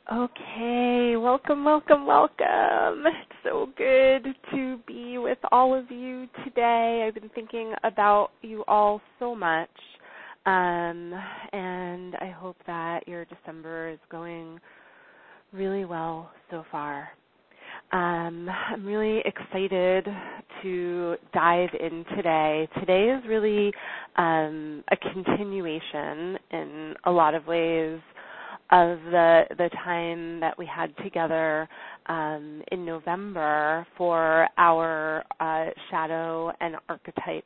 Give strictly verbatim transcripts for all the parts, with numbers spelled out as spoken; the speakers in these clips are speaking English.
Okay, welcome, welcome, welcome. It's so good to be with all of you today. I've been thinking about you all so much, um, and I hope that your December is going really well so far. Um, I'm really excited to dive in today. Today is really um, a continuation in a lot of ways of the the time that we had together um, in November for our uh, shadow and archetype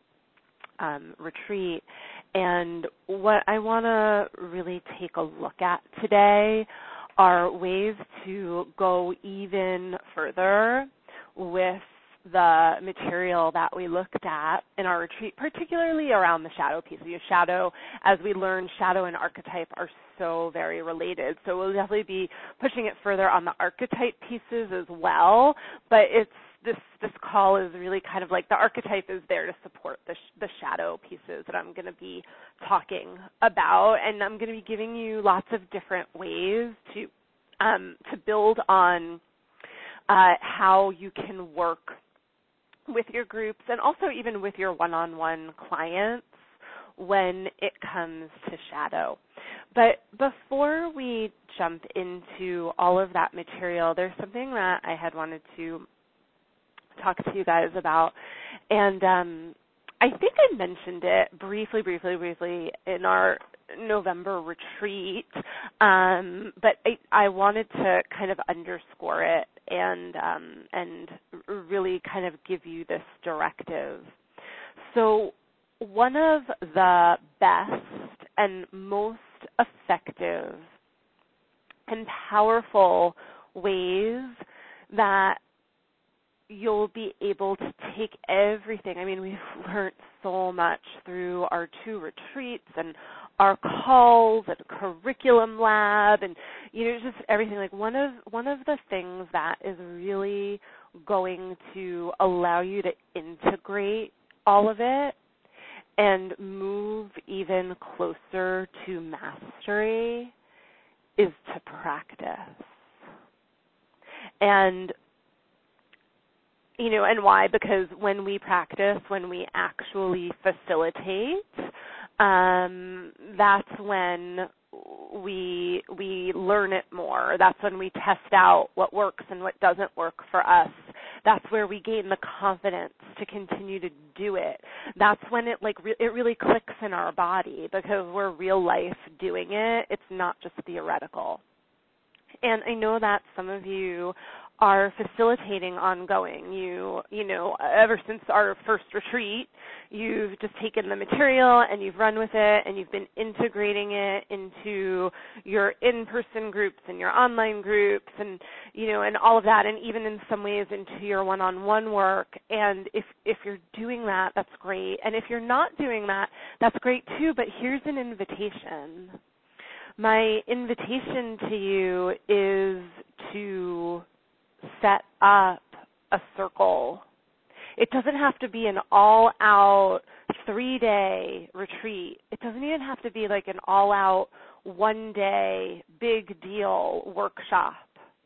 um, retreat. And what I want to really take a look at today are ways to go even further with the material that we looked at in our retreat, particularly around the shadow piece. You know, shadow, as we learned, shadow and archetype are so very related. So we'll definitely be pushing it further on the archetype pieces as well. But it's this this call is really kind of like the archetype is there to support the sh- the shadow pieces that I'm going to be talking about, and I'm going to be giving you lots of different ways to um, to build on uh, how you can work with your groups and also even with your one-on-one clients when it comes to shadow. But before we jump into all of that material, there's something that I had wanted to talk to you guys about. And um, I think I mentioned it briefly, briefly, briefly in our November retreat, um, but I, I wanted to kind of underscore it and um, and really kind of give you this directive. So one of the best and most effective and powerful ways that you'll be able to take everything. I mean, we've learned so much through our two retreats and our calls and curriculum lab and, you know, just everything. Like one of one of the things that is really going to allow you to integrate all of it and move even closer to mastery is to practice. And You know, and why? Because when we practice, when we actually facilitate, um, that's when we we learn it more. That's when we test out what works and what doesn't work for us. That's where we gain the confidence to continue to do it. That's when it like re- it really clicks in our body because we're real life doing it. It's not just theoretical. And I know that some of you are facilitating ongoing. You, you know, ever since our first retreat, you've just taken the material and you've run with it and you've been integrating it into your in-person groups and your online groups and, you know, and all of that, and even in some ways into your one-on-one work. And if, if you're doing that, that's great. And if you're not doing that, that's great too, but here's an invitation. My invitation to you is to set up a circle. It doesn't have to be an all-out three-day retreat. It doesn't even have to be like an all-out one-day big deal workshop.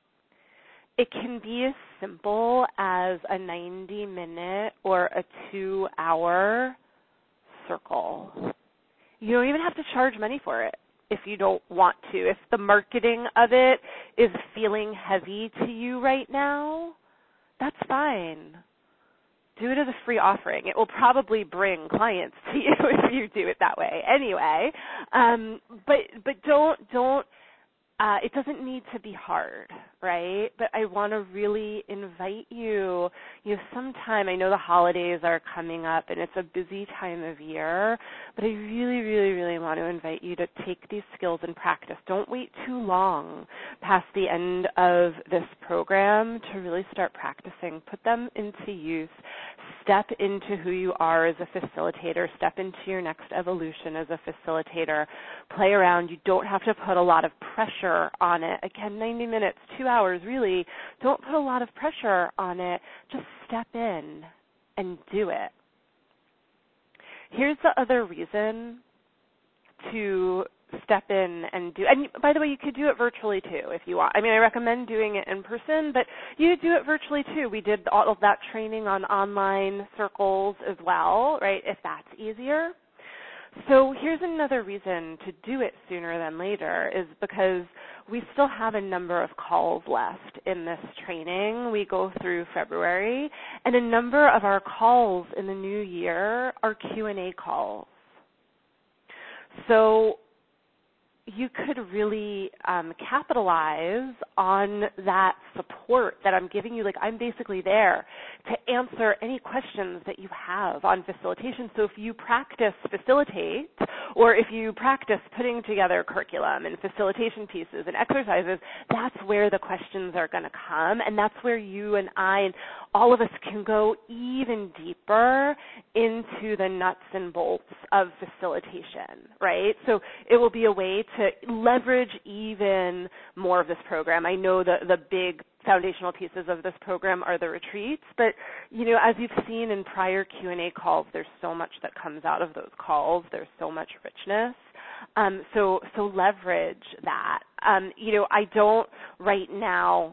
It can be as simple as a ninety-minute or a two-hour circle. You don't even have to charge money for it if you don't want to. If the marketing of it is feeling heavy to you right now, that's fine. Do it as a free offering. It will probably bring clients to you if you do it that way anyway. Um, but but don't don't Uh, it doesn't need to be hard, right? But I want to really invite you, you know, sometime, I know the holidays are coming up and it's a busy time of year, but I really, really, really want to invite you to take these skills and practice. Don't wait too long past the end of this program to really start practicing. Put them into use. Step into who you are as a facilitator. Step into your next evolution as a facilitator. Play around. You don't have to put a lot of pressure on it. Again, ninety minutes, two hours, really. Don't put a lot of pressure on it. Just step in and do it. Here's the other reason to step in and do, and by the way, you could do it virtually too if you want. I mean, I recommend doing it in person, but you could do it virtually too. We did all of that training on online circles as well, right, if that's easier. So here's another reason to do it sooner than later is because we still have a number of calls left in this training. We go through February, and a number of our calls in the new year are Q and A calls. So you could really um, capitalize on that support that I'm giving you. Like, I'm basically there to answer any questions that you have on facilitation. So if you practice facilitate, or if you practice putting together curriculum and facilitation pieces and exercises, that's where the questions are going to come, and that's where you and I and all of us can go even deeper into the nuts and bolts of facilitation, right? So it will be a way to leverage even more of this program. I know the, the big foundational pieces of this program are the retreats, but, you know, as you've seen in prior Q and A calls, there's so much that comes out of those calls. There's so much richness. Um, so, so leverage that. Um, you know, I don't right now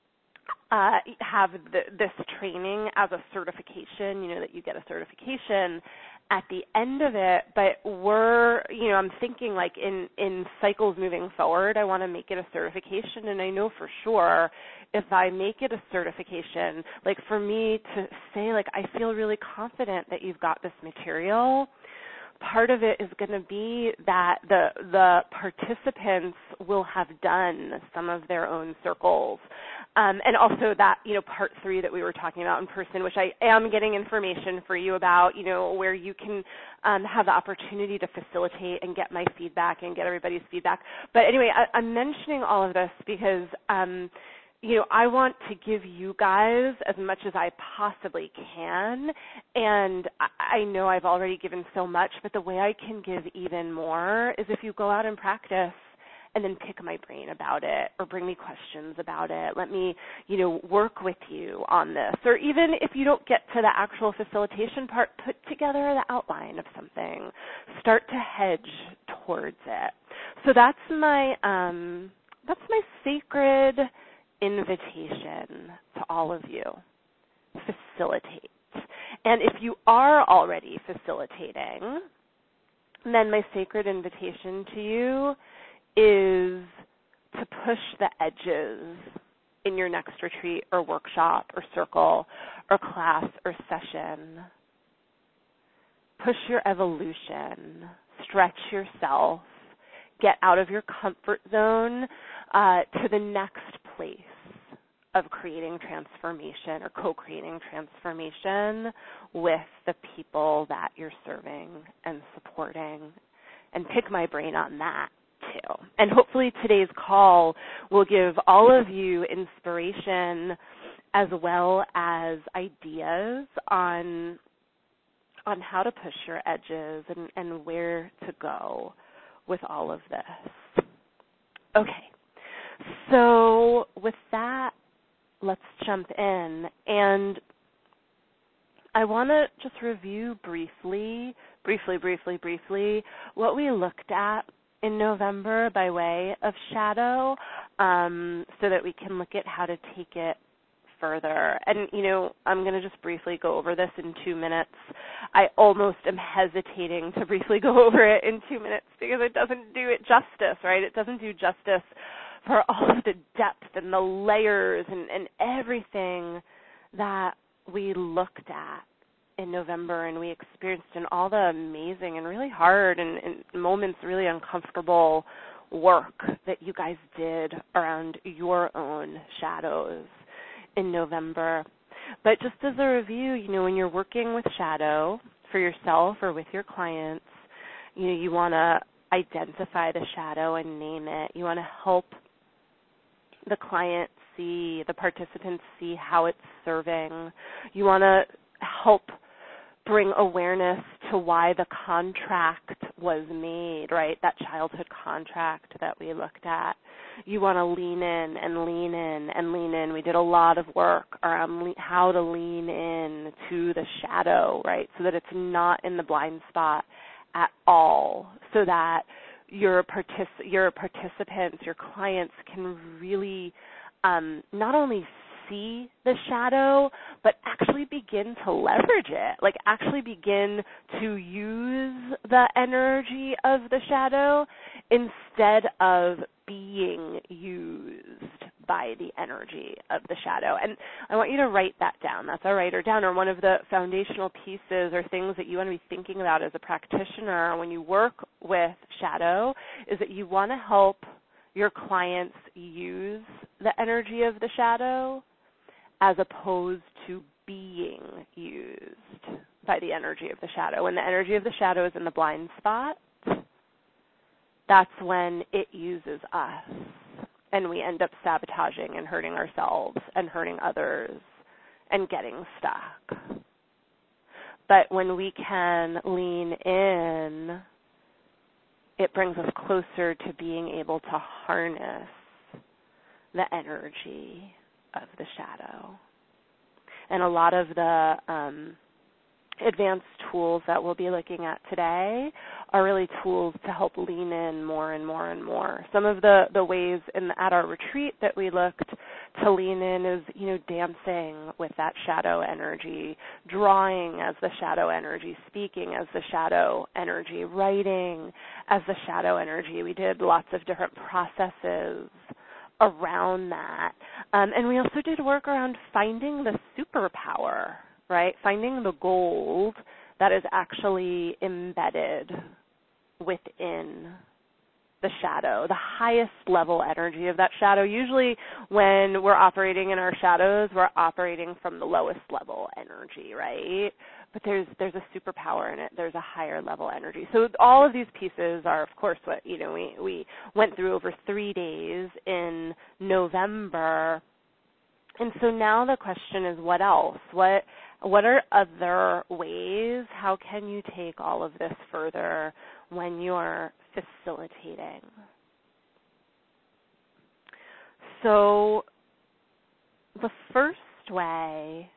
Uh, have the, this training as a certification, you know, that you get a certification at the end of it, but we're, you know, I'm thinking like in, in cycles moving forward, I want to make it a certification, and I know for sure if I make it a certification, like for me to say, like, I feel really confident that you've got this material, part of it is going to be that the the participants will have done some of their own circles. Um, and also that, you know, part three that we were talking about in person, which I am getting information for you about, you know, where you can um, have the opportunity to facilitate and get my feedback and get everybody's feedback. But anyway, I, I'm mentioning all of this because, um, you know, I want to give you guys as much as I possibly can, and I, I know I've already given so much, but the way I can give even more is if you go out and practice and then pick my brain about it or bring me questions about it. Let me, you know, work with you on this. Or even if you don't get to the actual facilitation part, put together the outline of something. Start to hedge towards it. So that's my um, that's my sacred invitation to all of you. Facilitate. And if you are already facilitating, then my sacred invitation to you is to push the edges in your next retreat or workshop or circle or class or session. Push your evolution. Stretch yourself. Get out of your comfort zone uh, to the next place of creating transformation or co-creating transformation with the people that you're serving and supporting. And pick my brain on that too. And hopefully today's call will give all of you inspiration as well as ideas on on how to push your edges and, and where to go with all of this. Okay, so with that, let's jump in. And I want to just review briefly, briefly, briefly, briefly, what we looked at in November by way of shadow, um, so that we can look at how to take it further. And, you know, I'm going to just briefly go over this in two minutes. I almost am hesitating to briefly go over it in two minutes because it doesn't do it justice, right? It doesn't do justice for all of the depth and the layers and, and everything that we looked at in November and we experienced in all the amazing and really hard and, and moments really uncomfortable work that you guys did around your own shadows in November. But just as a review, you know, when you're working with shadow for yourself or with your clients, you know, you want to identify the shadow and name it. You want to help the client see, the participants see how it's serving. You want to help bring awareness to why the contract was made, right? That childhood contract that we looked at. You want to lean in and lean in and lean in. We did a lot of work around le- how to lean in to the shadow, right? So that it's not in the blind spot at all. So that your partic- your participants, your clients can really um, not only see the shadow, but actually begin to leverage it, like actually begin to use the energy of the shadow instead of being used by the energy of the shadow. And I want you to write that down. That's a writer down, or one of the foundational pieces or things that you want to be thinking about as a practitioner when you work with shadow is that you want to help your clients use the energy of the shadow as opposed to being used by the energy of the shadow. When the energy of the shadow is in the blind spot, that's when it uses us, and we end up sabotaging and hurting ourselves and hurting others and getting stuck. But when we can lean in, it brings us closer to being able to harness the energy of the shadow. And a lot of the um, advanced tools that we'll be looking at today are really tools to help lean in more and more and more. Some of the, the ways in, at our retreat that we looked to lean in is, you know, dancing with that shadow energy, drawing as the shadow energy, speaking as the shadow energy, writing as the shadow energy. We did lots of different processes around that. Um, and we also did work around finding the superpower, right? Finding the gold that is actually embedded within the shadow, the highest level energy of that shadow. Usually when we're operating in our shadows, we're operating from the lowest level energy, right? But there's there's a superpower in it. There's a higher level energy. So all of these pieces are, of course, what, you know, we, we went through over three days in November. And so now the question is, what else? What what are other ways? How can you take all of this further when you're facilitating? So the first way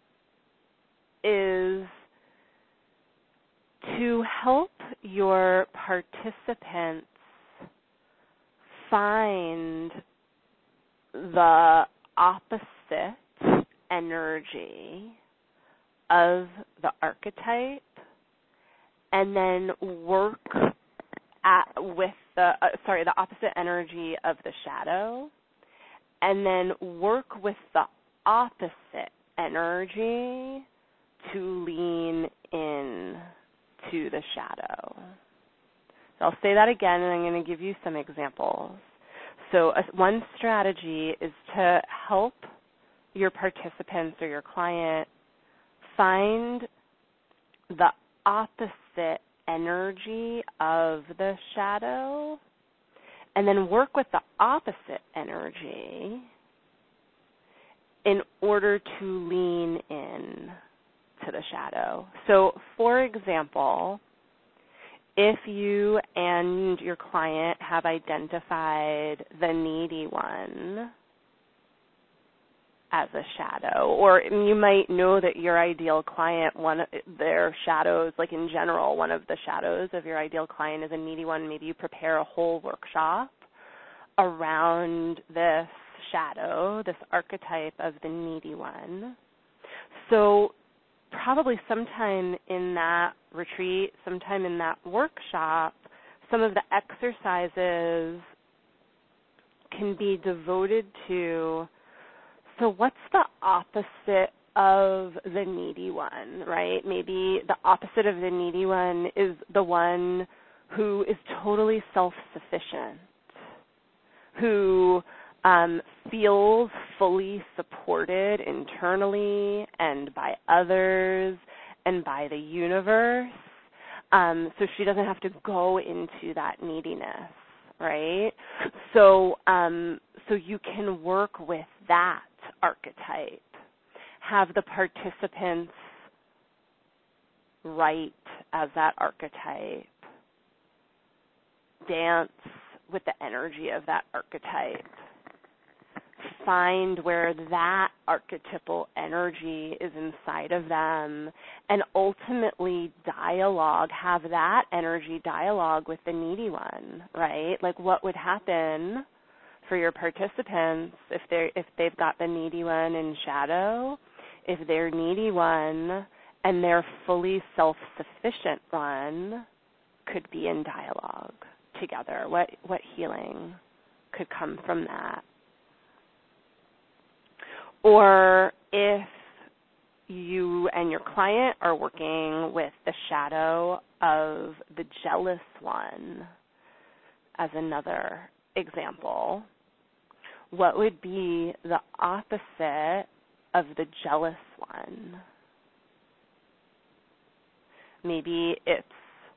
is to help your participants find the opposite energy of the archetype and then work at, with the, uh, sorry, the opposite energy of the shadow, and then work with the opposite energy to lean in to the shadow. So I'll say that again, and I'm going to give you some examples. So uh, one strategy is to help your participants or your client find the opposite energy of the shadow and then work with the opposite energy in order to lean in to the shadow. So, for example, if you and your client have identified the needy one as a shadow, or you might know that your ideal client, one of their shadows, like in general, one of the shadows of your ideal client is a needy one. Maybe you prepare a whole workshop around this shadow, this archetype of the needy one. So probably sometime in that retreat, sometime in that workshop, some of the exercises can be devoted to, so what's the opposite of the needy one, right? Maybe the opposite of the needy one is the one who is totally self-sufficient, who um, feels fully supported internally and by others and by the universe. Um, so she doesn't have to go into that neediness, right? So, um, so you can work with that archetype. Have the participants write as that archetype. Dance with the energy of that archetype. Find where that archetypal energy is inside of them, and ultimately dialogue, have that energy dialogue with the needy one, right? Like what would happen for your participants if they're if they've got the needy one in shadow, if their needy one and their fully self-sufficient one could be in dialogue together. What what healing could come from that? Or if you and your client are working with the shadow of the jealous one as another example, what would be the opposite of the jealous one? Maybe it's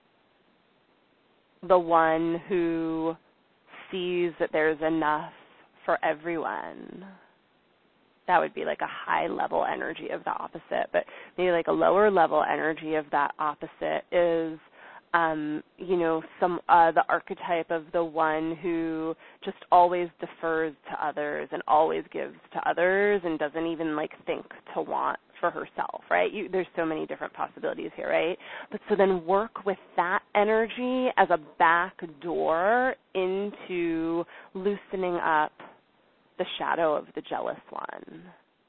the one who sees that there's enough for everyone. That would be like a high level energy of the opposite, but maybe like a lower level energy of that opposite is, um, you know, some uh, the archetype of the one who just always defers to others and always gives to others and doesn't even like think to want for herself, right? You, there's so many different possibilities here, right? But so then work with that energy as a back door into loosening up the shadow of the jealous one.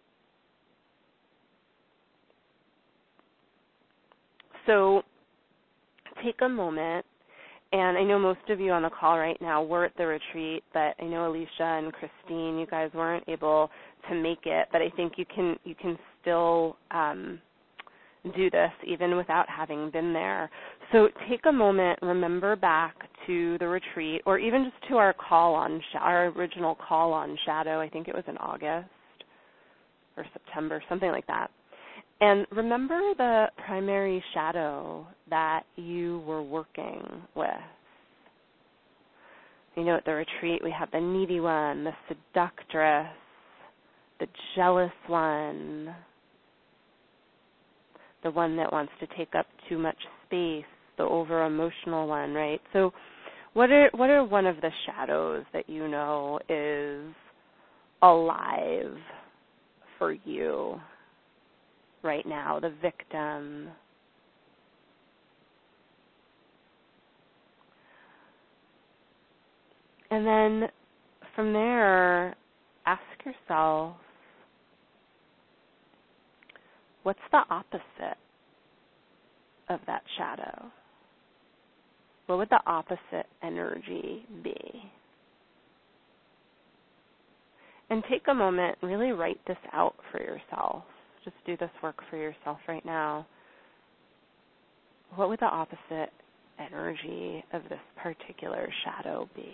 So take a moment, and I know most of you on the call right now were at the retreat, but I know Alicia and Christine, you guys weren't able to make it, but I think you can you can still um, do this even without having been there. So take a moment, remember back to the retreat, or even just to our call on our original call on shadow. I think it was in August or September, something like that. And remember the primary shadow that you were working with. You know, at the retreat we have the needy one, the seductress, the jealous one, the one that wants to take up too much space, the over-emotional one, right? So what are what are one of the shadows that you know is alive for you right now, the victim? And then from there, ask yourself, what's the opposite of that shadow? What would the opposite energy be? And take a moment, really write this out for yourself. Just do this work for yourself right now. What would the opposite energy of this particular shadow be?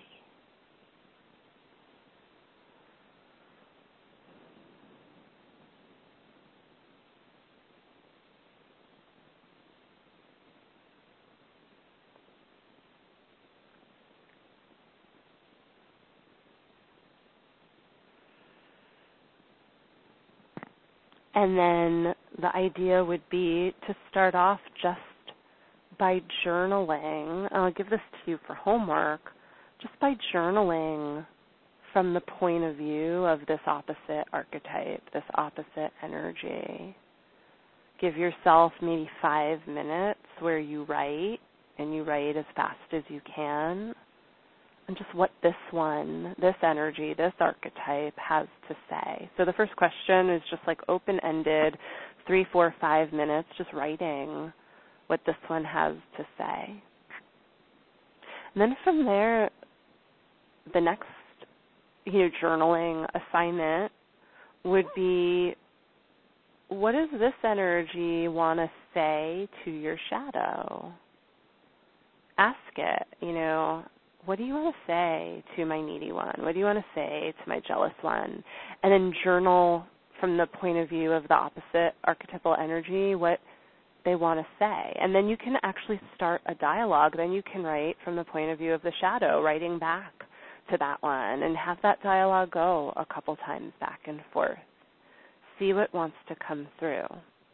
And then the idea would be to start off just by journaling. I'll give this to you for homework. Just by journaling from the point of view of this opposite archetype, this opposite energy. Give yourself maybe five minutes where you write, and you write as fast as you can, and just what this one, this energy, this archetype has to say. So the first question is just like open-ended, three, four, five minutes, just writing what this one has to say. And then from there, the next, you know, journaling assignment would be, what does this energy want to say to your shadow? Ask it, you know, what do you want to say to my needy one? What do you want to say to my jealous one? And then journal from the point of view of the opposite archetypal energy what they want to say. And then you can actually start a dialogue. Then you can write from the point of view of the shadow, writing back to that one, and have that dialogue go a couple times back and forth. See what wants to come through.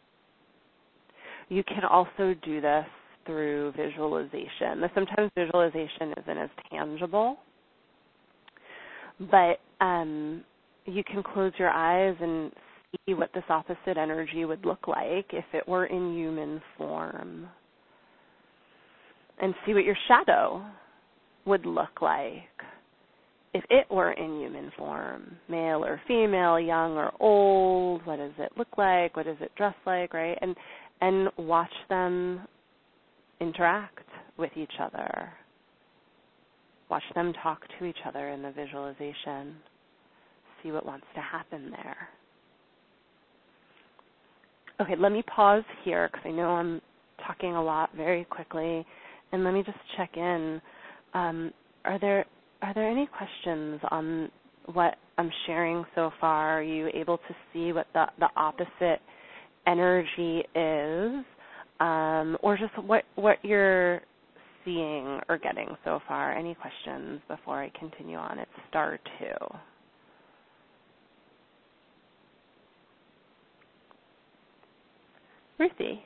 You can also do this through visualization. Sometimes visualization isn't as tangible, but um, you can close your eyes and see what this opposite energy would look like if it were in human form. And see what your shadow would look like if it were in human form, male or female, young or old. What does it look like? What does it dress like, right? And and watch them interact with each other. Watch them talk to each other in the visualization. See what wants to happen there. Okay, let me pause here because I know I'm talking a lot very quickly, and let me just check in. Um, are there are there any questions on what I'm sharing so far? Are you able to see what the, the opposite energy is, um, or just what what you're seeing or getting so far? Any questions before I continue on? It's star two. Ruthie.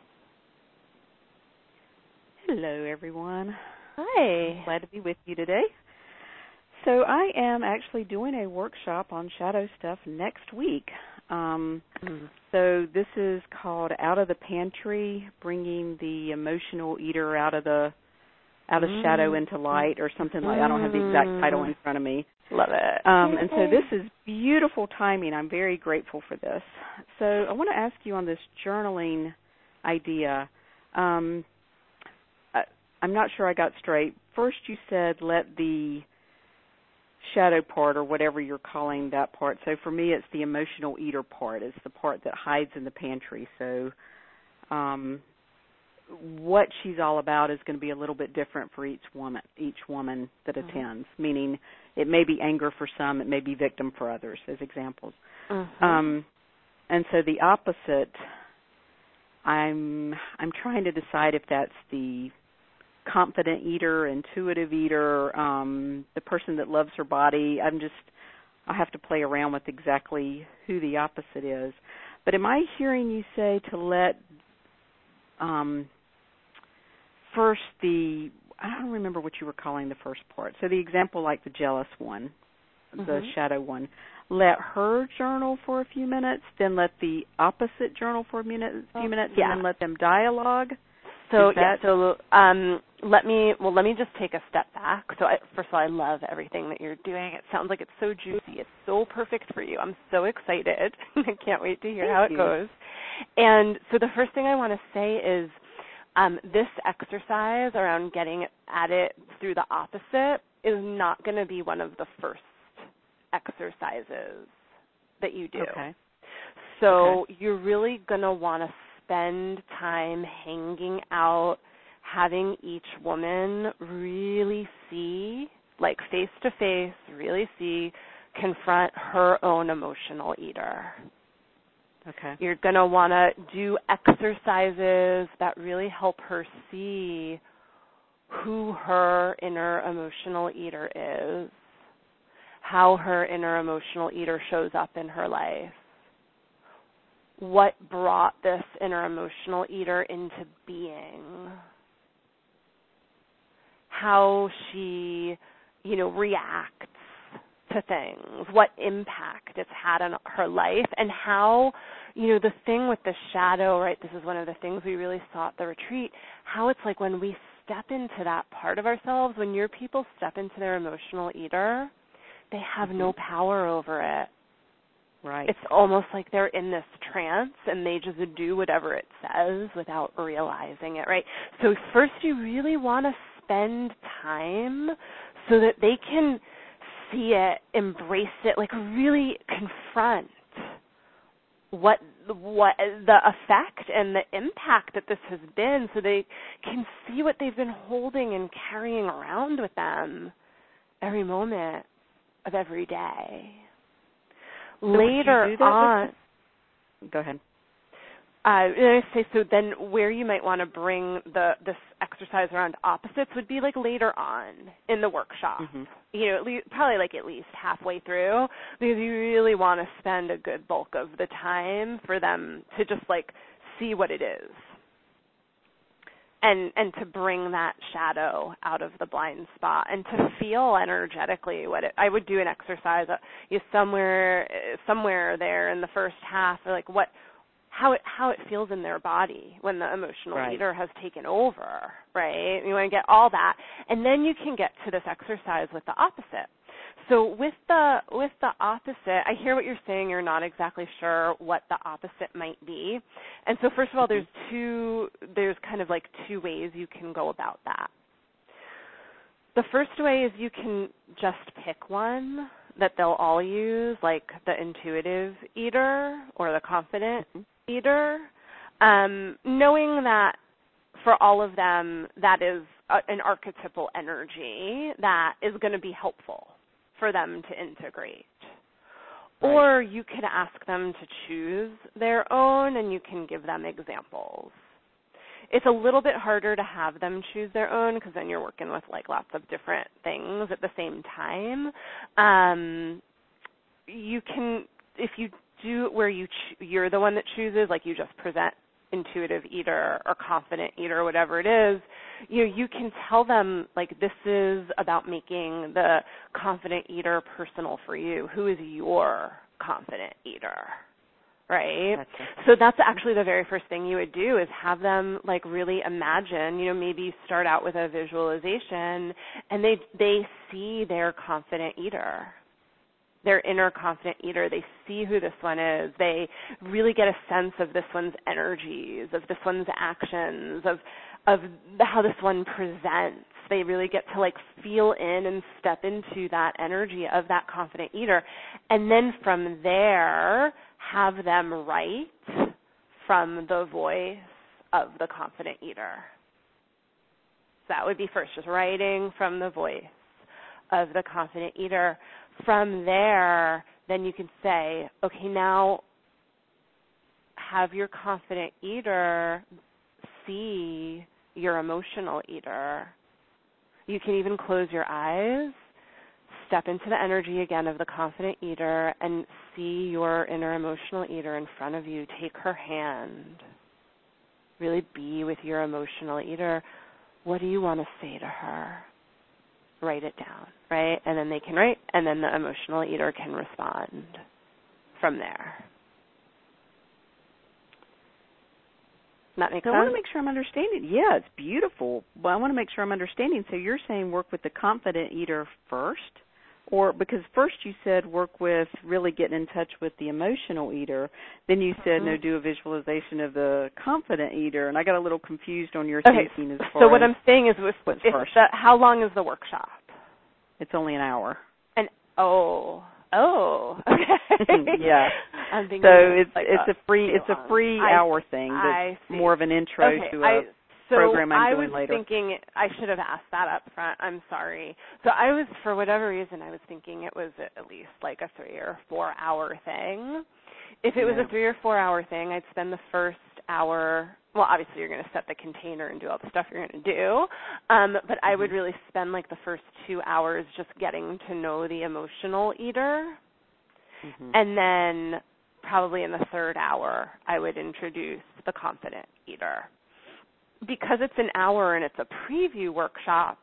Hello, everyone. Hi. Glad to be with you today. So I am actually doing a workshop on shadow stuff next week. Um, mm. So this is called Out of the Pantry, bringing the emotional eater out of the out of mm. shadow into light, or something like. I don't have the exact title in front of me. Love it. Um, and so this is beautiful timing. I'm very grateful for this. So I want to ask you on this journaling idea. Um, I, I'm not sure I got straight. First you said let the shadow part, or whatever you're calling that part. So for me it's the emotional eater part. It's the part that hides in the pantry. So um, what she's all about is going to be a little bit different for each woman, each woman that mm-hmm. attends, meaning it may be anger for some, it may be victim for others, as examples. Mm-hmm. Um, and so the opposite, I'm I'm trying to decide if that's the confident eater, intuitive eater, um, the person that loves her body. I'm just, I have to play around with exactly who the opposite is. But am I hearing you say to let um, first the, I don't remember what you were calling the first part. So the example like the jealous one, mm-hmm. the shadow one, let her journal for a few minutes, then let the opposite journal for a minute, few minutes, yeah. and then let them dialogue? So yeah, so um, let me well let me just take a step back. So I, first of all, I love everything that you're doing. It sounds like it's so juicy. It's so perfect for you. I'm so excited. I can't wait to hear Thank how it you. goes. And so the first thing I want to say is um, this exercise around getting at it through the opposite is not going to be one of the first exercises that you do. Okay. So okay. you're really going to want to spend time hanging out, having each woman really see, like face to face, really see, confront her own emotional eater. Okay. You're going to want to do exercises that really help her see who her inner emotional eater is, how her inner emotional eater shows up in her life. What brought this inner emotional eater into being, how she, you know, reacts to things, what impact it's had on her life, and how, you know, the thing with the shadow, right, this is one of the things we really saw at the retreat, how it's like when we step into that part of ourselves, when your people step into their emotional eater, they have no power over it. Right. It's almost like they're in this trance and they just do whatever it says without realizing it, right? So first you really want to spend time so that they can see it, embrace it, like really confront what what the effect and the impact that this has been, so they can see what they've been holding and carrying around with them every moment of every day. So Later on, go ahead. Uh, and I say so. Then, where you might want to bring the this exercise around opposites would be like later on in the workshop. Mm-hmm. You know, at least, probably like at least halfway through, because you really want to spend a good bulk of the time for them to just like see what it is, and and to bring that shadow out of the blind spot and to feel energetically what it, I would do an exercise uh, you somewhere somewhere there in the first half, or like what how it how it feels in their body when the emotional right. eater has taken over, right? You want to get all that, and then you can get to this exercise with the opposite. So with the with the opposite, I hear what you're saying. You're not exactly sure what the opposite might be. And so first of all, there's two there's kind of like two ways you can go about that. The first way is you can just pick one that they'll all use, like the intuitive eater or the confident mm-hmm. eater, um, knowing that for all of them, that is a, an archetypal energy that is going to be helpful for them to integrate. Right. Or you could ask them to choose their own, and you can give them examples. It's a little bit harder to have them choose their own because then you're working with like lots of different things at the same time. Um, you can, if you do it where you ch- you're the one that chooses, like you just present intuitive eater or confident eater, whatever it is, you know, you can tell them, like, this is about making the confident eater personal for you. Who is your confident eater, right? Gotcha. So that's actually the very first thing you would do is have them, like, really imagine, you know, maybe start out with a visualization, and they they see their confident eater, their inner confident eater. They see who this one is. They really get a sense of this one's energies, of this one's actions, of of how this one presents. They really get to like feel in and step into that energy of that confident eater. And then from there, have them write from the voice of the confident eater. So that would be first, just writing from the voice of the confident eater. From there, then you can say, okay, now have your confident eater see your emotional eater. You can even close your eyes, step into the energy again of the confident eater, and see your inner emotional eater in front of you. Take her hand. Really be with your emotional eater. What do you want to say to her? Write it down, right? And then they can write, and then the emotional eater can respond from there. That makes so sense? I want to make sure I'm understanding. Yeah, it's beautiful, but I want to make sure I'm understanding. So you're saying work with the confident eater first, or because first you said work with really getting in touch with the emotional eater, then you said mm-hmm. no, do a visualization of the confident eater, and I got a little confused on your okay. thinking as far so what as I'm saying is, with, what's if first. The, how long is the workshop? It's only an hour. And oh, oh, okay. yeah. I'm thinking so it's like it's a free it's long. a free I, hour thing. That's more of an intro okay. to a I, so program I'm I doing was later. thinking I should have asked that up front. I'm sorry. So I was, for whatever reason, I was thinking it was at least like a three or four hour thing. If it was yeah. a three or four hour thing, I'd spend the first hour. Well, obviously you're going to set the container and do all the stuff you're going to do, um, but mm-hmm. I would really spend like the first two hours just getting to know the emotional eater, mm-hmm. and then probably in the third hour I would introduce the confident eater. Because it's an hour and it's a preview workshop,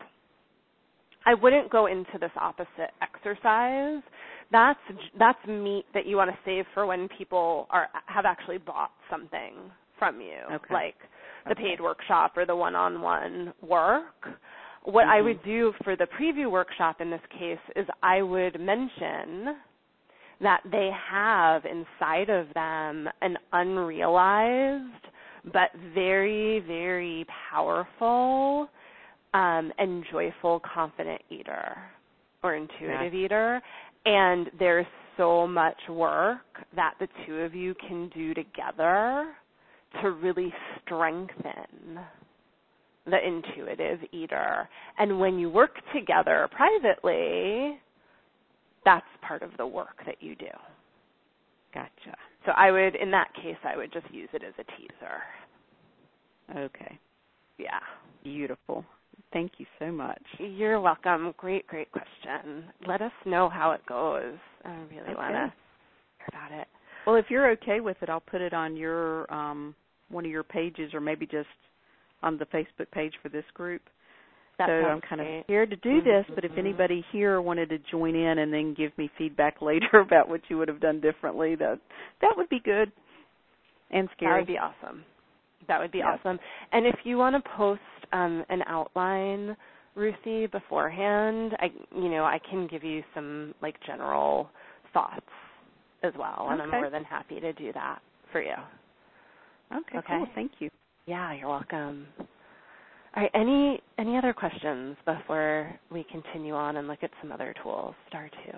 I wouldn't go into this opposite exercise. That's that's meat that you want to save for when people are have actually bought something from you, okay. like the okay. paid workshop or the one-on-one work. What mm-hmm. I would do for the preview workshop in this case is I would mention that they have inside of them an unrealized but very, very powerful um, and joyful confident eater or intuitive yeah. eater. And there's so much work that the two of you can do together to really strengthen the intuitive eater. And when you work together privately, that's part of the work that you do. Gotcha. So I would, in that case, I would just use it as a teaser. Okay. Yeah. Beautiful. Thank you so much. You're welcome. Great, great question. Let us know how it goes. I really okay. want to hear about it. Well, if you're okay with it, I'll put it on your um, one of your pages, or maybe just on the Facebook page for this group. That so I'm kind great. of scared to do this, but if anybody here wanted to join in and then give me feedback later about what you would have done differently, that that would be good and scary. That would be awesome. That would be yes. awesome. And if you want to post um, an outline, Ruthie, beforehand, I you know I can give you some like general thoughts as well, and okay. I'm more than happy to do that for you. Okay, okay. Cool. Thank you. Yeah, you're welcome. All right, any any other questions before we continue on and look at some other tools? Star two.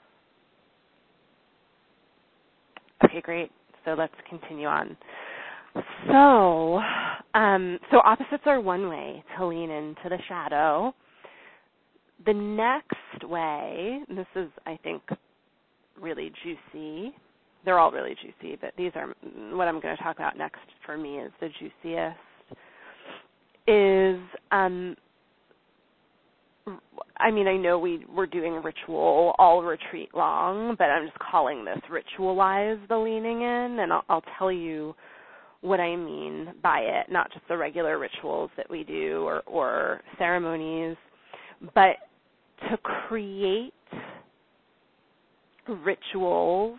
Okay, great. So let's continue on. So, um, so opposites are one way to lean into the shadow. The next way, and this is, I think, really juicy. They're all really juicy, but these are what I'm going to talk about next for me is the juiciest. Is, um, I mean, I know we, we're doing ritual all retreat long, but I'm just calling this ritualize the leaning in, and I'll, I'll tell you what I mean by it, not just the regular rituals that we do or, or ceremonies, but to create rituals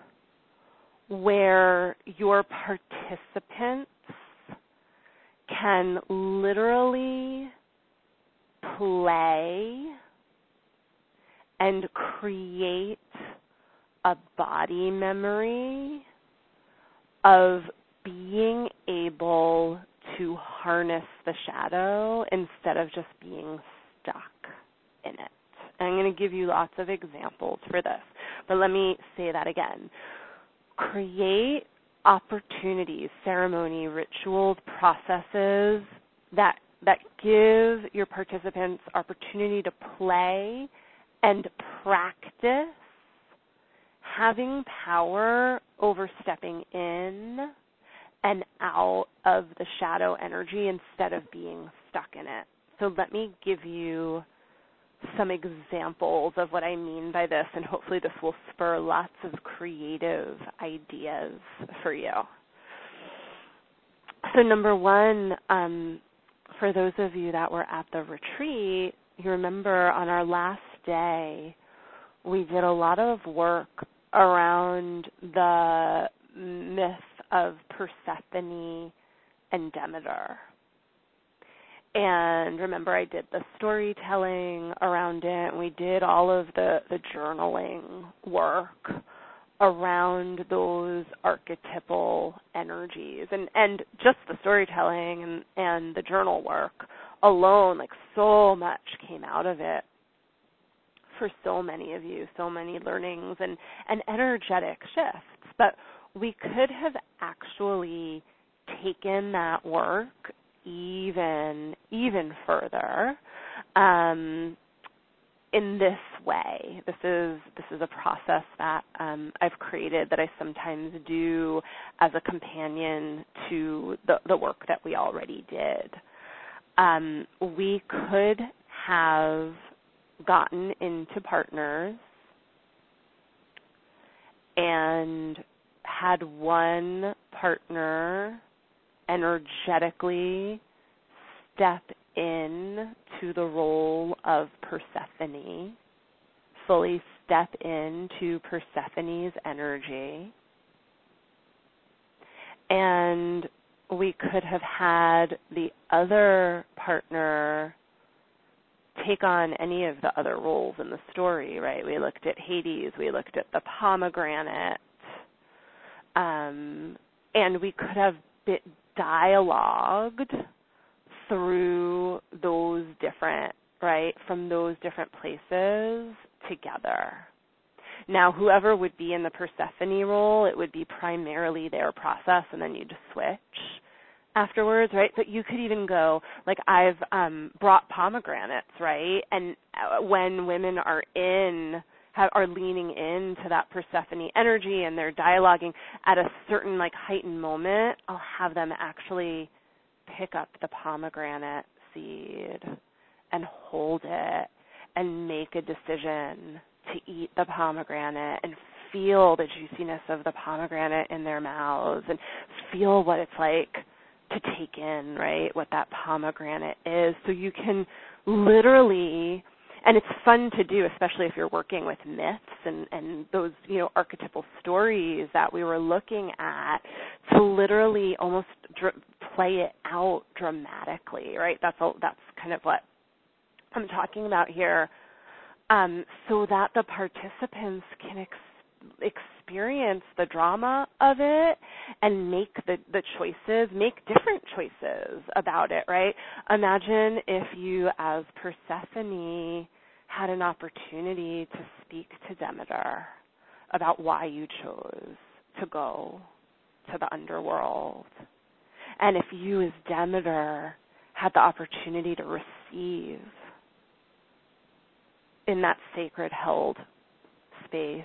where your participants can literally play and create a body memory of being able to harness the shadow instead of just being stuck in it. And I'm going to give you lots of examples for this, but let me say that again. Create opportunities, ceremony, rituals, processes that that give your participants opportunity to play and practice having power over stepping in and out of the shadow energy instead of being stuck in it. So let me give you some examples of what I mean by this, and hopefully this will spur lots of creative ideas for you. So number one, um, for those of you that were at the retreat, you remember on our last day, we did a lot of work around the myth of Persephone and Demeter. And remember, I did the storytelling around it, and we did all of the, the journaling work around those archetypal energies. And, and just the storytelling and, and the journal work alone, like so much came out of it for so many of you, so many learnings and, and energetic shifts. But we could have actually taken that work even even further um, in this way. This is this is a process that um, I've created that I sometimes do as a companion to the, the work that we already did. Um, we could have gotten into partners and had one partner energetically step in to the role of Persephone, fully step into Persephone's energy. And we could have had the other partner take on any of the other roles in the story, right? We looked at Hades, we looked at the pomegranate, um, and we could have been dialogued through those different, right, from those different places together. Now, whoever would be in the Persephone role, it would be primarily their process, and then you just switch afterwards, right? But you could even go, like I've um, brought pomegranates, right? And when women are in, have, are leaning into that Persephone energy and they're dialoguing at a certain like heightened moment, I'll have them actually pick up the pomegranate seed and hold it and make a decision to eat the pomegranate and feel the juiciness of the pomegranate in their mouths and feel what it's like to take in, right, what that pomegranate is. So you can literally, and it's fun to do, especially if you're working with myths and, and those, you know, archetypal stories that we were looking at, to literally almost dr- play it out dramatically, right? That's a, that's kind of what I'm talking about here, um, so that the participants can ex- experience the drama of it and make the, the choices, make different choices about it, right? Imagine if you, as Persephone, had an opportunity to speak to Demeter about why you chose to go to the underworld. And if you, as Demeter, had the opportunity to receive in that sacred held space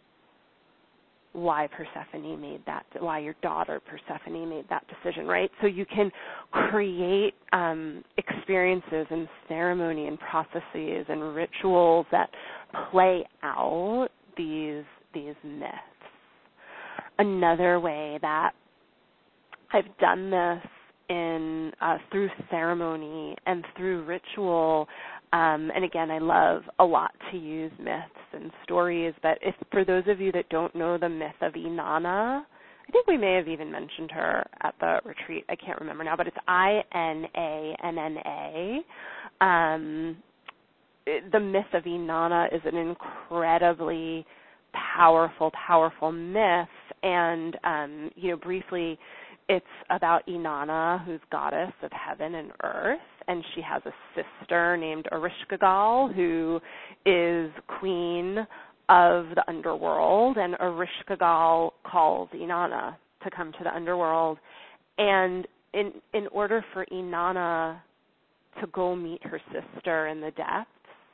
why Persephone made that, why your daughter Persephone made that decision, right? So you can create um, experiences and ceremony and processes and rituals that play out these these myths. Another way that I've done this in uh, through ceremony and through ritual. Um, and again, I love a lot to use myths and stories, but if for those of you that don't know the myth of Inanna, I think we may have even mentioned her at the retreat. I can't remember now, but it's I N A N N A. Um, the myth of Inanna is an incredibly powerful, powerful myth, and, um, you know, briefly, it's about Inanna, who's goddess of heaven and earth, and she has a sister named Ereshkigal, who is queen of the underworld, and Ereshkigal calls Inanna to come to the underworld. And in in order for Inanna to go meet her sister in the depths,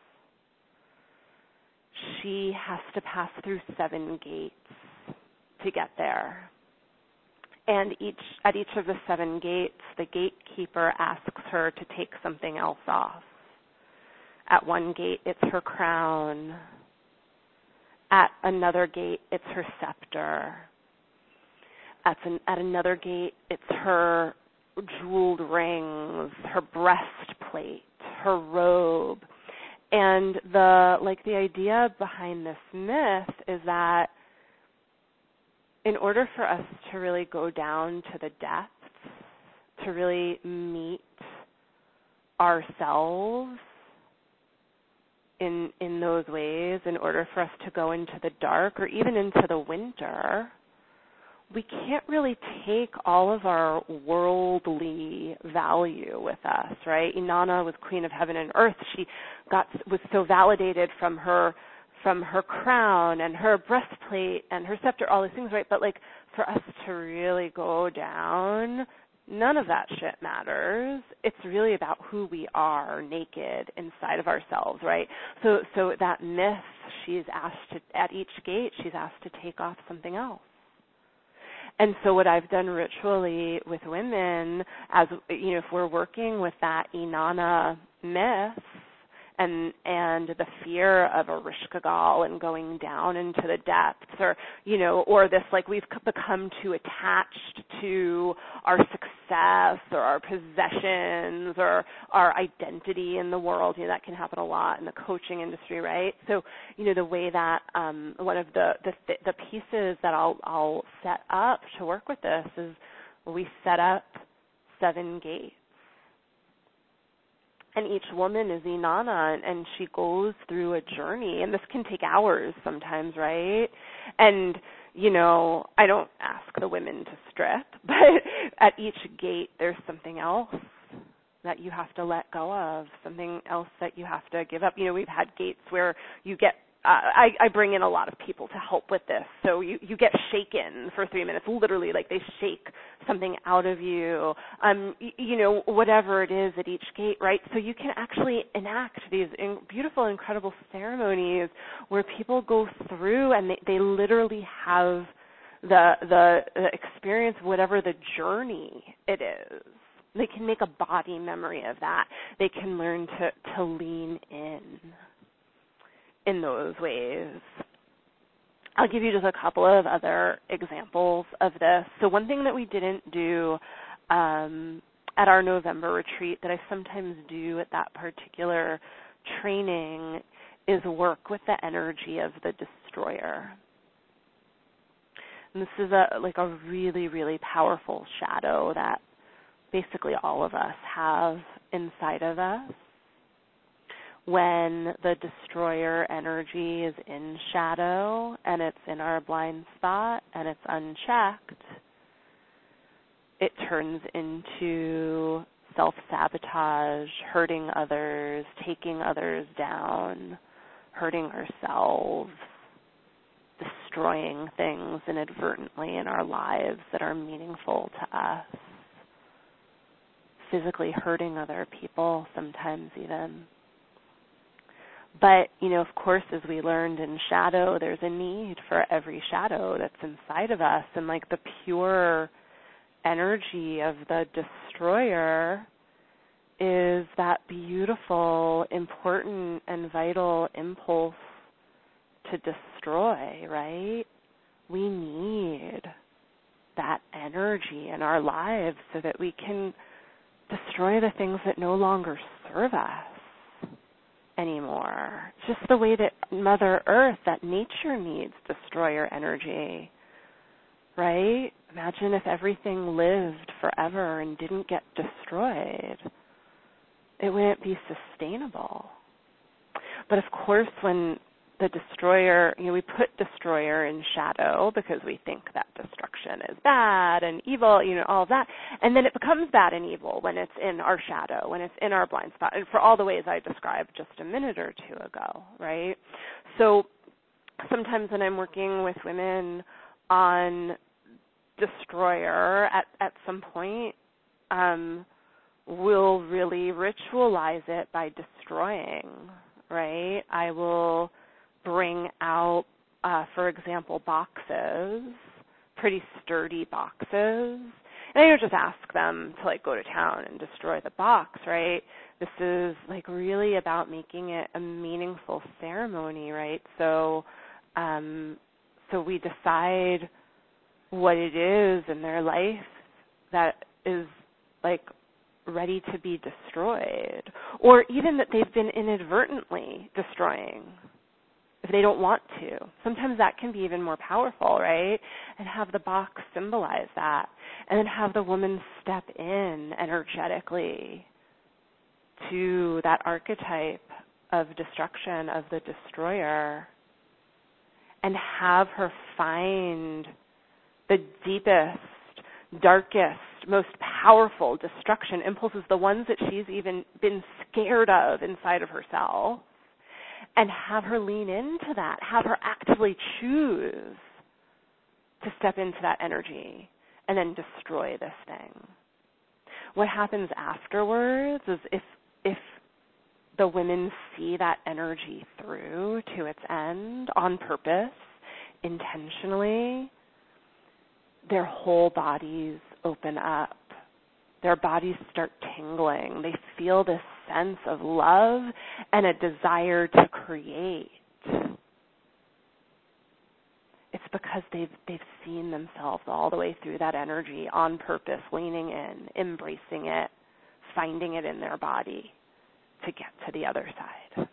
she has to pass through seven gates to get there. And each at each of the seven gates, the gatekeeper asks her to take something else off. At one gate, it's her crown. At another gate, it's her scepter. At, an, at another gate, it's her jeweled rings, her breastplate, her robe. And the like the idea behind this myth is that in order for us to really go down to the depths, to really meet ourselves in in those ways, in order for us to go into the dark or even into the winter, we can't really take all of our worldly value with us, right? Inanna was queen of heaven and earth. She got was so validated from her from her crown and her breastplate and her scepter, all these things, right? But like for us to really go down, none of that shit matters. It's really about who we are naked inside of ourselves, right? So so that myth, she's asked to, at each gate, she's asked to take off something else. And so what I've done ritually with women, as you know, if we're working with that Inanna myth, and and the fear of Ereshkigal and going down into the depths, or you know, or this like we've become too attached to our success or our possessions or our identity in the world. You know, that can happen a lot in the coaching industry, right? So you know, the way that um, one of the the, the pieces that I'll I'll set up to work with this is we set up seven gates. And each woman is Inanna, and she goes through a journey, and this can take hours sometimes, right? And, you know, I don't ask the women to strip, but at each gate there's something else that you have to let go of, something else that you have to give up. You know, we've had gates where you get, uh, I, I bring in a lot of people to help with this. So you, you get shaken for three minutes, literally, like they shake something out of you, um, you, you know, whatever it is at each gate, right? So you can actually enact these in, beautiful, incredible ceremonies where people go through and they, they literally have the, the the experience of whatever the journey it is. They can make a body memory of that. They can learn to, to lean in in those ways. I'll give you just a couple of other examples of this. So one thing that we didn't do um, at our November retreat that I sometimes do at that particular training is work with the energy of the destroyer. And this is a like a really, really powerful shadow that basically all of us have inside of us. When the destroyer energy is in shadow and it's in our blind spot and it's unchecked, it turns into self-sabotage, hurting others, taking others down, hurting ourselves, destroying things inadvertently in our lives that are meaningful to us, physically hurting other people sometimes even. But, you know, of course, as we learned in shadow, there's a need for every shadow that's inside of us. And like the pure energy of the destroyer is that beautiful, important, and vital impulse to destroy, right? We need that energy in our lives so that we can destroy the things that no longer serve us anymore. Just the way that Mother Earth, that nature needs destroyer energy, right? Imagine if everything lived forever and didn't get destroyed. It wouldn't be sustainable. But of course, when the destroyer, you know, we put destroyer in shadow because we think that destruction is bad and evil, you know, all of that. And then it becomes bad and evil when it's in our shadow, when it's in our blind spot, and for all the ways I described just a minute or two ago, right? So sometimes when I'm working with women on destroyer at, at some point, um, we'll really ritualize it by destroying, right? I will bring out, uh, for example, boxes, pretty sturdy boxes, and I don't just ask them to like go to town and destroy the box, right? This is like really about making it a meaningful ceremony, right? So, um, so we decide what it is in their life that is like ready to be destroyed, or even that they've been inadvertently destroying if they don't want to. Sometimes that can be even more powerful, right? And have the box symbolize that, and then have the woman step in energetically to that archetype of destruction of the destroyer and have her find the deepest, darkest, most powerful destruction impulses, the ones that she's even been scared of inside of herself, and have her lean into that, have her actively choose to step into that energy and then destroy this thing. What happens afterwards is if if the women see that energy through to its end on purpose, intentionally, their whole bodies open up. Their bodies start tingling. They feel this sense of love and a desire to create. It's because they've they've seen themselves all the way through that energy on purpose, leaning in, embracing it, finding it in their body to get to the other side.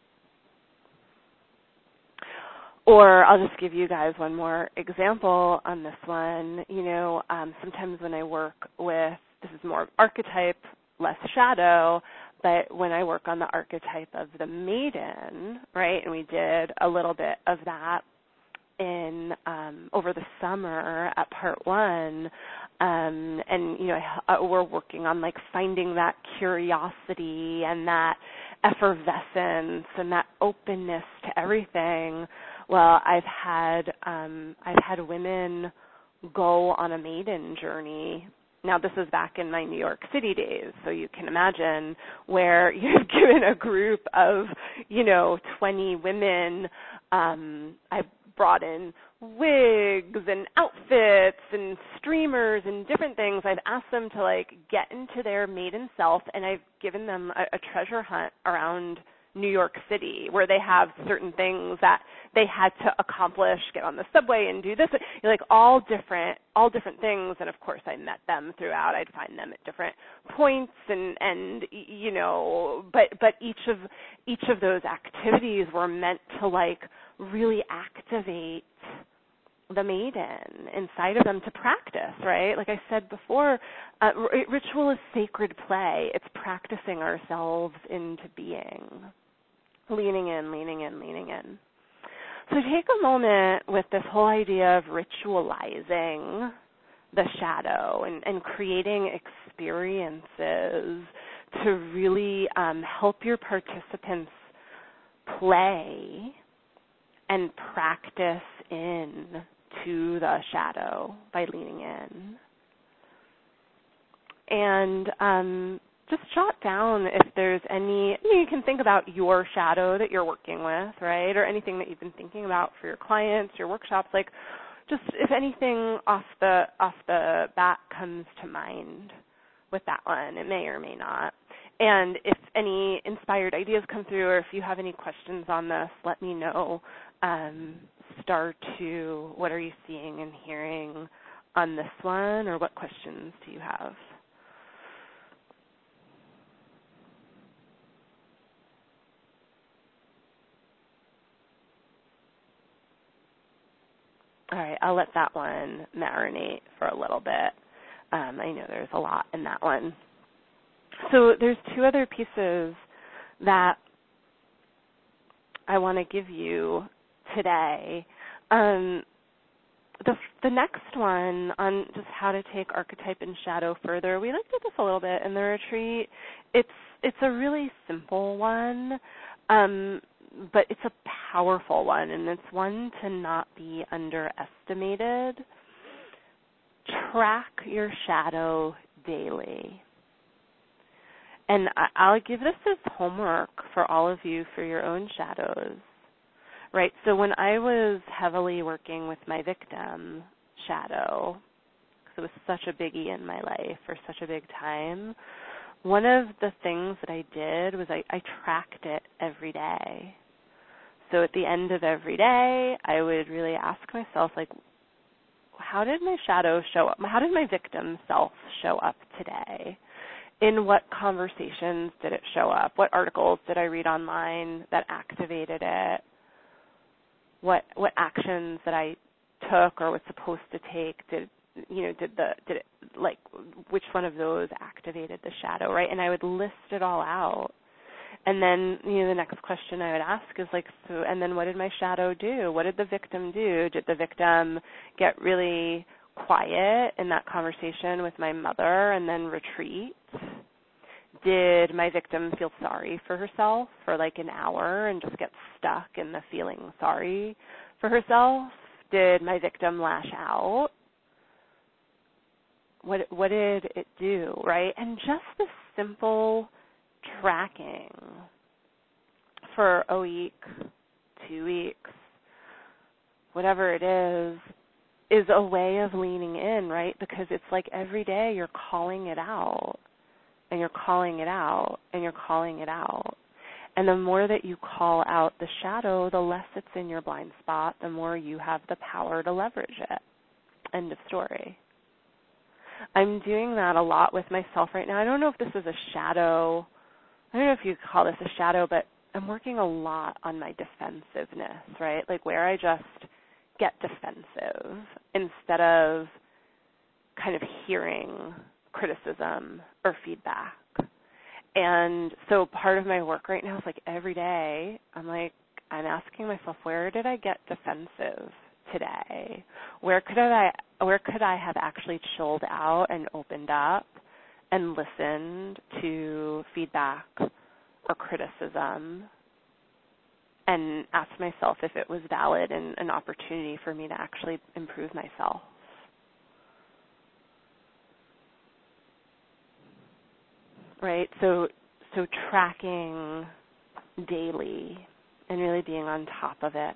Or I'll just give you guys one more example on this one. You know, um, sometimes when I work with, this is more archetype, less shadow, but when I work on the archetype of the maiden, right, and we did a little bit of that in um, over the summer at part one, um, and, you know, I, we're working on, like, finding that curiosity and that effervescence and that openness to everything. Well, I've had um, I've had women go on a maiden journey. Now, this is back in my New York City days, so you can imagine where you've given a group of, you know, twenty women. Um, I've brought in wigs and outfits and streamers and different things. I've asked them to, like, get into their maiden self, and I've given them a, a treasure hunt around New York City, where they have certain things that they had to accomplish, get on the subway and do this, like all different, all different things. And of course, I met them throughout. I'd find them at different points, and and you know, but but each of each of those activities were meant to like really activate the maiden inside of them to practice, right? Like I said before, uh, r- ritual is sacred play. It's practicing ourselves into being, leaning in, leaning in, leaning in. So take a moment with this whole idea of ritualizing the shadow and, and creating experiences to really um, help your participants play and practice in to the shadow by leaning in. And um, just jot down if there's any, you know, you can think about your shadow that you're working with, right, or anything that you've been thinking about for your clients, your workshops, like just if anything off the off the bat comes to mind with that one. It may or may not. And if any inspired ideas come through, or if you have any questions on this, let me know. Um, star two, what are you seeing and hearing on this one, or what questions do you have? All right, I'll let that one marinate for a little bit. Um, I know there's a lot in that one. So there's two other pieces that I want to give you today. Um, the the next one on just how to take archetype and shadow further, we looked at this a little bit in the retreat. It's it's a really simple one, um, but it's a powerful one, and it's one to not be underestimated. Track your shadow daily. And I'll give this as homework for all of you for your own shadows, right? So when I was heavily working with my victim shadow, because it was such a biggie in my life for such a big time, one of the things that I did was I, I tracked it every day. So at the end of every day, I would really ask myself, like, how did my shadow show up? How did my victim self show up today? In what conversations did it show up? What articles did I read online that activated it? What what actions that I took or was supposed to take did you know did the did it like which one of those activated the shadow, right? And I would list it all out. And then you know the next question I would ask is like, so and then what did my shadow do? What did the victim do? Did the victim get really quiet in that conversation with my mother and then retreat? Did my victim feel sorry for herself for like an hour and just get stuck in the feeling sorry for herself? Did my victim lash out? What what did it do, right? And just the simple tracking for a week, two weeks, whatever it is, is a way of leaning in, right? Because it's like every day you're calling it out, and you're calling it out, and you're calling it out. And the more that you call out the shadow, the less it's in your blind spot, the more you have the power to leverage it. End of story. I'm doing that a lot with myself right now. I don't know if this is a shadow. I don't know if you call this a shadow, but I'm working a lot on my defensiveness, right? Like where I just get defensive instead of kind of hearing criticism or feedback. And so part of my work right now is like every day I'm like, I'm asking myself, where did I get defensive today? Where could I where could I have actually chilled out and opened up and listened to feedback or criticism and asked myself if it was valid and an opportunity for me to actually improve myself? Right? So so tracking daily and really being on top of it.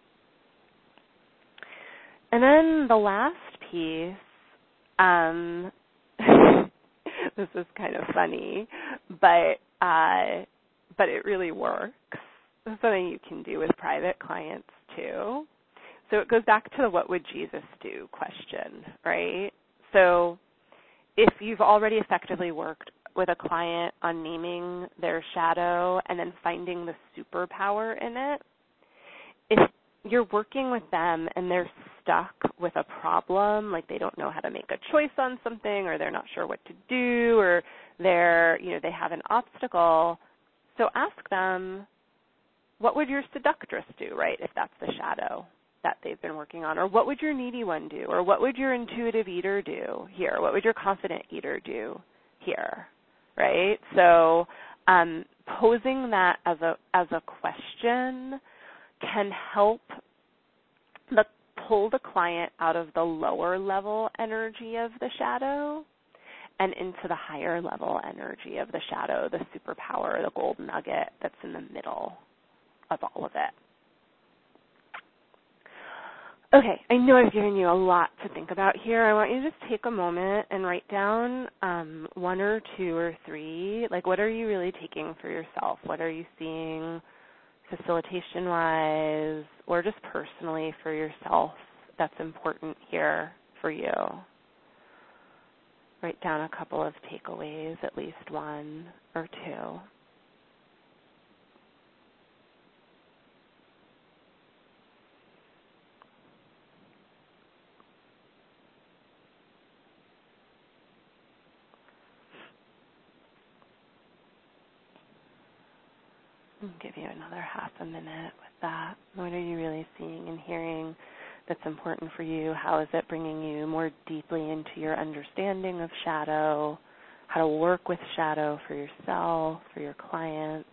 And then the last piece, um, this is kind of funny, but uh, but it really works. It's something you can do with private clients too. So it goes back to the what would Jesus do question, right? So if you've already effectively worked with a client on naming their shadow and then finding the superpower in it, if you're working with them and they're stuck with a problem, like they don't know how to make a choice on something, or they're not sure what to do, or they're, you know, they have an obstacle, so ask them, what would your seductress do, right, if that's the shadow that they've been working on? Or what would your needy one do? Or what would your intuitive eater do here? What would your confident eater do here, right? So um, posing that as a as a question can help the, pull the client out of the lower level energy of the shadow and into the higher level energy of the shadow, the superpower, the gold nugget that's in the middle of all of it. Okay, I know I've given you a lot to think about here. I want you to just take a moment and write down um, one or two or three. Like, what are you really taking for yourself? What are you seeing facilitation-wise or just personally for yourself that's important here for you? Write down a couple of takeaways, at least one or two. I'll give you another half a minute with that. What are you really seeing and hearing that's important for you? How is it bringing you more deeply into your understanding of shadow, how to work with shadow for yourself, for your clients?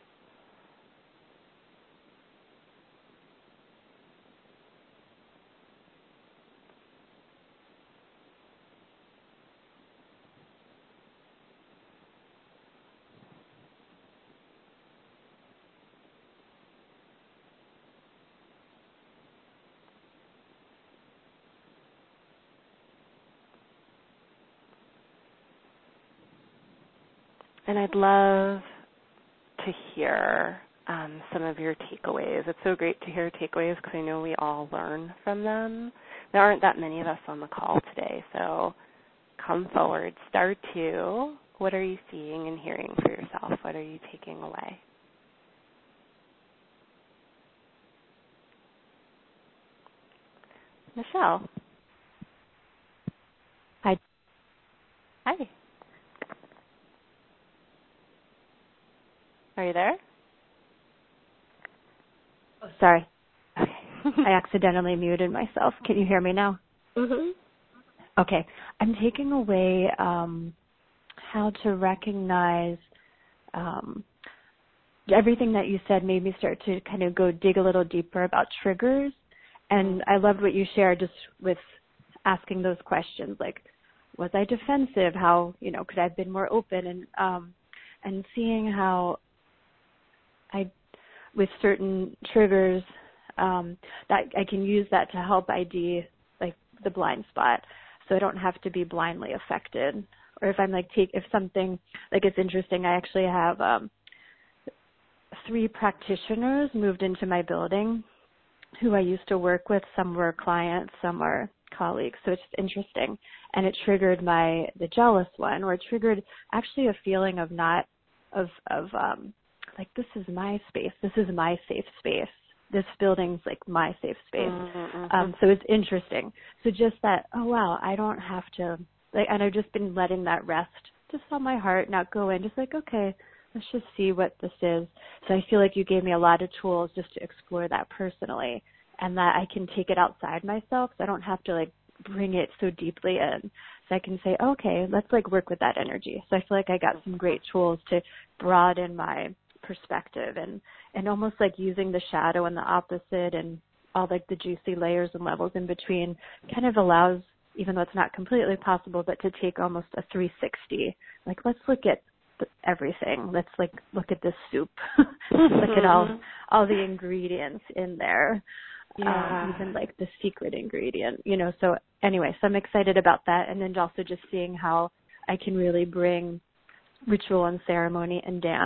And I'd love to hear um, some of your takeaways. It's so great to hear takeaways because I know we all learn from them. There aren't that many of us on the call today, so come forward. Star two, what are you seeing and hearing for yourself? What are you taking away? Michelle. Hi. Hi. Are you there? Oh, sorry. Okay. I accidentally muted myself. Can you hear me now? Mhm. Okay. I'm taking away um, how to recognize um, everything that you said made me start to kind of go dig a little deeper about triggers. And I loved what you shared just with asking those questions, like, was I defensive? How, you know, could I have been more open? And um, and seeing how I, with certain triggers, um, that I can use that to help I D like the blind spot, so I don't have to be blindly affected. Or if I'm like take if something like it's interesting, I actually have um, three practitioners moved into my building who I used to work with. Some were clients, some were colleagues. So it's interesting, and it triggered my the jealous one, or it triggered actually a feeling of not of of um, like this is my space, this is my safe space. This building's like my safe space. Mm-hmm. Um, so it's interesting. So just that, oh wow, I don't have to, like, and I've just been letting that rest just on my heart, not go in, just like, okay, let's just see what this is. So I feel like you gave me a lot of tools just to explore that personally, and that I can take it outside myself. So I don't have to like bring it so deeply in. So I can say, okay, let's like work with that energy. So I feel like I got some great tools to broaden my perspective, and, and almost like using the shadow and the opposite and all like the juicy layers and levels in between kind of allows, even though it's not completely possible, but to take almost a three sixty. Like, let's look at everything. Let's like look at this soup. Look at all all the ingredients in there. Yeah. Um, even like the secret ingredient, you know. So anyway, so I'm excited about that, and then also just seeing how I can really bring ritual and ceremony and dance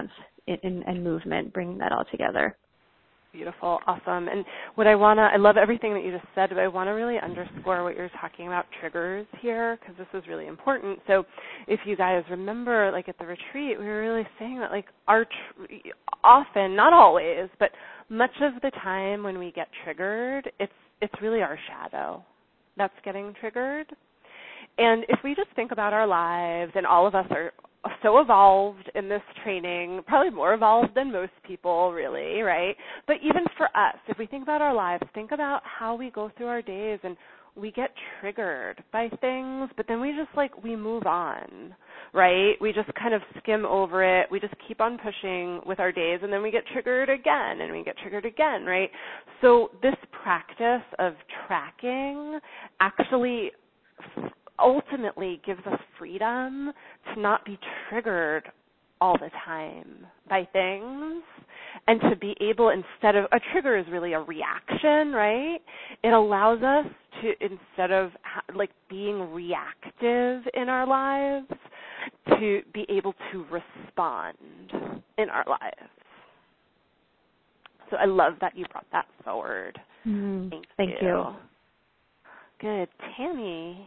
and, and movement, bringing that all together. Beautiful, awesome. And what I want to, I love everything that you just said, but I want to really underscore what you're talking about, triggers here, because this is really important. So if you guys remember, like at the retreat, we were really saying that like our, tr- often, not always, but much of the time when we get triggered, it's it's really our shadow that's getting triggered. And if we just think about our lives, and all of us are so evolved in this training, probably more evolved than most people really, right? But even for us, if we think about our lives, think about how we go through our days and we get triggered by things, but then we just like, we move on, right? We just kind of skim over it. We just keep on pushing with our days, and then we get triggered again, and we get triggered again, right? So this practice of tracking actually ultimately gives us freedom to not be triggered all the time by things, and to be able, instead of, a trigger is really a reaction, right? It allows us to, instead of like being reactive in our lives, to be able to respond in our lives. So I love that you brought that forward. Mm, Thank, thank you. you. Good. Tammy.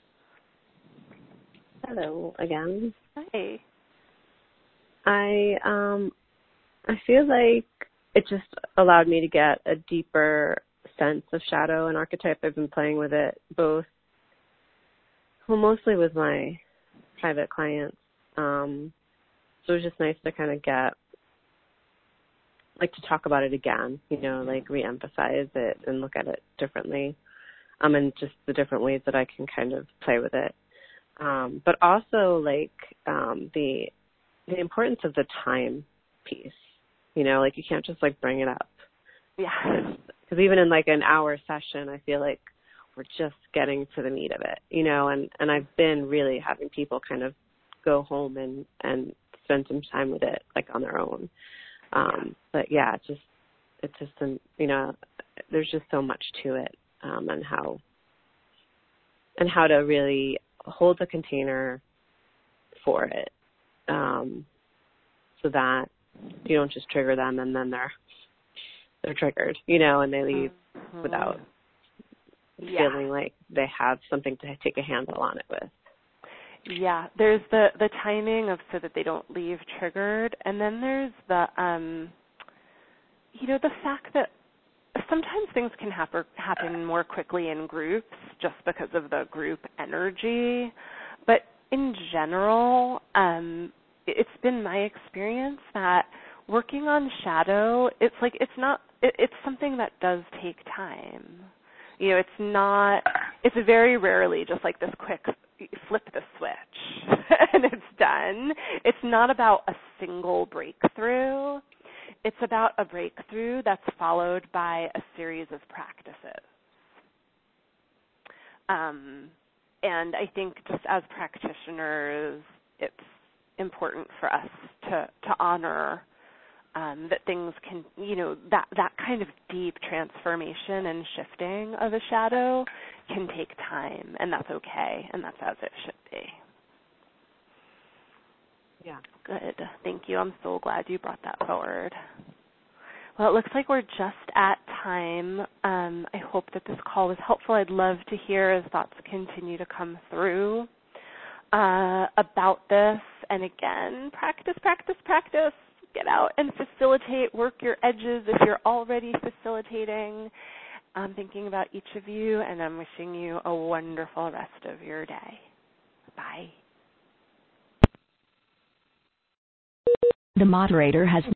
Hello again. Hi. I um I feel like it just allowed me to get a deeper sense of shadow and archetype. I've been playing with it both, well, mostly with my private clients. Um, so it was just nice to kind of get, like, to talk about it again, you know, like re-emphasize it and look at it differently, um, and just the different ways that I can kind of play with it. Um, but also, like, um, the the importance of the time piece, you know, like you can't just, like, bring it up. Yeah. Because even in, like, an hour session, I feel like we're just getting to the meat of it, you know, and, and I've been really having people kind of go home and, and spend some time with it, like, on their own. Um, yeah. But, yeah, it's just, it's just, an, you know, there's just so much to it, um, and how, and how to really hold the container for it, um, so that you don't just trigger them and then they're they're triggered, you know, and they leave mm-hmm. without yeah. feeling like they have something to take a handle on it with. Yeah, there's the the timing of so that they don't leave triggered, and then there's the um, you know, the fact that sometimes things can happen happen more quickly in groups just because of the group energy. But in general, um, it's been my experience that working on shadow, it's like it's not, it, it's something that does take time. You know, it's not, it's very rarely just like this quick flip the switch and it's done. It's not about a single breakthrough. It's about a breakthrough that's followed by a series of practices. Um, and I think just as practitioners, it's important for us to, to honor um, that things can, you know, that, that kind of deep transformation and shifting of a shadow can take time, and that's okay, and that's as it should be. Yeah. Good. Thank you. I'm so glad you brought that forward. Well, it looks like we're just at time. Um, I hope that this call was helpful. I'd love to hear as thoughts continue to come through uh, about this. And again, practice, practice, practice. Get out and facilitate. Work your edges if you're already facilitating. I'm thinking about each of you, and I'm wishing you a wonderful rest of your day. Bye. The moderator has